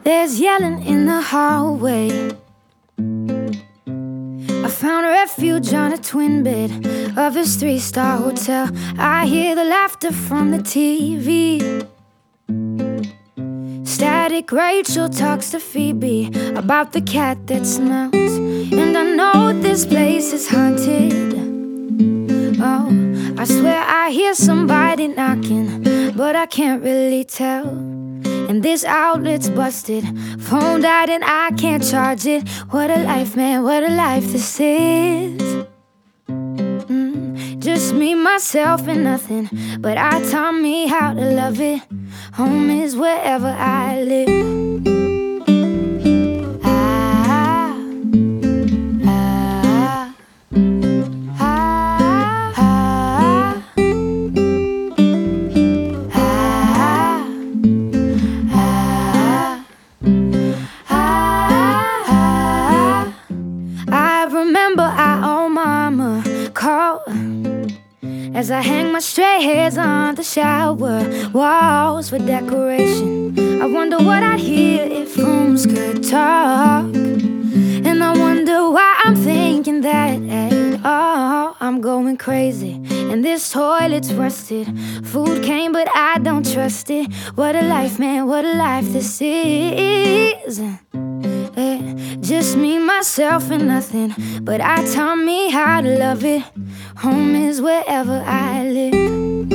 There's yelling in the hallway. I found refuge on a twin bed of this 3-star hotel. I hear the laughter from the TV. Static Rachel talks to Phoebe about the cat that smells. And I know this place is haunted. Oh, I swear I hear somebody knocking, but I can't really tell. And this outlet's busted, phone died and I can't charge it. What a life, man, what a life this is. Just me, myself, and nothing. But I taught me how to love it. Home is wherever I live. I remember our old mama called as I hang my stray hairs on the shower walls for decoration. I wonder what I'd hear if rooms could talk. And I wonder why I'm thinking that at all. I'm going crazy and this toilet's rusted. Food came but I don't trust it. What a life, man, what a life this is. Just me, myself, and nothing. But I taught me how to love it. Home is wherever I live.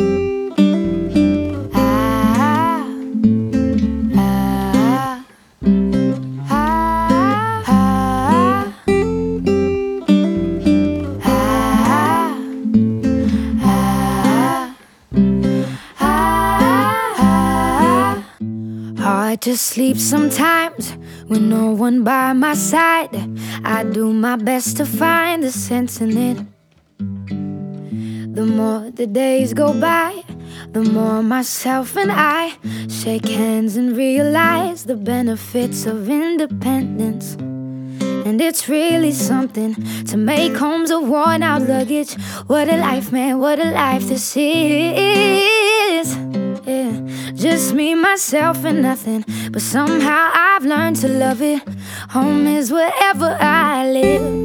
Hard to sleep sometimes with no one by my side. I do my best to find the sense in it. The more the days go by, the more myself and I shake hands and realize the benefits of independence. And it's really something to make homes of worn out luggage. What a life, man, what a life this is. Yeah. Just me, myself, and nothing. But somehow I've learned to love it. Home is wherever I live.